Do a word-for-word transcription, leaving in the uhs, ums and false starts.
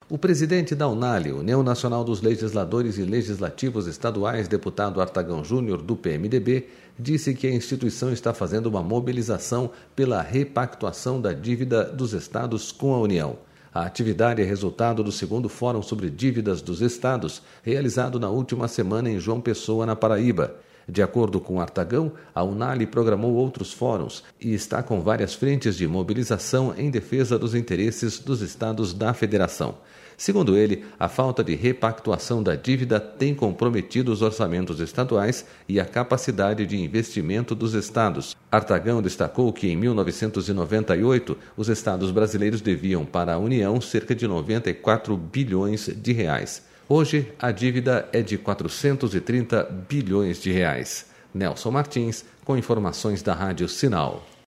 O presidente da UNALE, União Nacional dos Legisladores e Legislativos Estaduais, deputado Artagão Júnior, do P M D B, disse que a instituição está fazendo uma mobilização pela repactuação da dívida dos estados com a União. A atividade é resultado do segundo Fórum sobre Dívidas dos Estados, realizado na última semana em João Pessoa, na Paraíba. De acordo com Artagão, a UNALE programou outros fóruns e está com várias frentes de mobilização em defesa dos interesses dos estados da federação. Segundo ele, a falta de repactuação da dívida tem comprometido os orçamentos estaduais e a capacidade de investimento dos estados. Artagão destacou que em mil novecentos e noventa e oito, os estados brasileiros deviam para a União cerca de noventa e quatro bilhões de reais. Hoje, a dívida é de quatrocentos e trinta bilhões de reais. Nelson Martins, com informações da Rádio Sinal.